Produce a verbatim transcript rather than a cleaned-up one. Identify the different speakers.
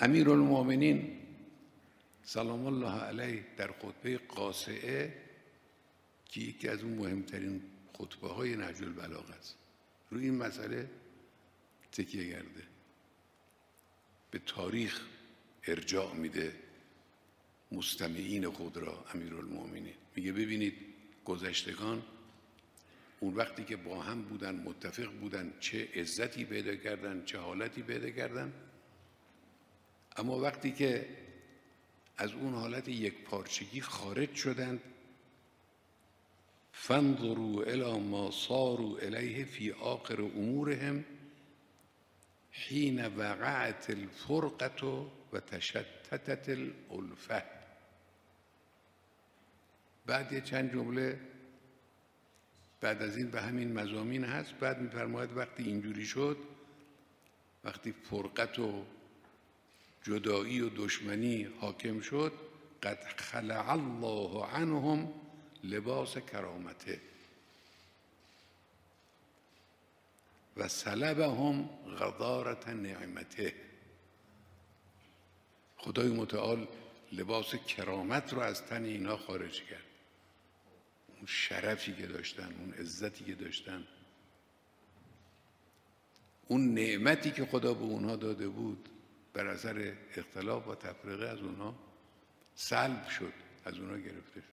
Speaker 1: امیرالمؤمنین سلام الله علیه در خطبه قاصعه که یکی از اون مهمترین خطبه های نهج البلاغه است، روی این مسئله تکیه کرده، به تاریخ ارجاع میده مستمعین خود را. امیرالمؤمنین میگه ببینید گذشتگان اون وقتی که با هم بودن، متفق بودن، چه عزتی پیدا کردن، چه حالتی پیدا کردن، اما وقتی که از اون حالت یک پارچگی خارج شدند، فانظروا الی ما صاروا الیه فی آخر امورهم حین وقعت الفرقة و تشتتت الالفه. بعد یه چند جمله بعد از این به همین مضامین هست، بعد می‌فرماید وقتی اینجوری شد، وقتی فرقت و جدایی و دشمنی حاکم شد، قد خلع الله عنهم لباس کرامته و سلبهم غدارة نعمته. خدای متعال لباس کرامت رو از تن اینا خارج کرد، اون شرفی که داشتن، اون عزتی که داشتن، اون نعمتی که خدا به اونها داده بود بر اثر اختلاف و تفرقه از اونها سلب شد، از اونها گرفته شد.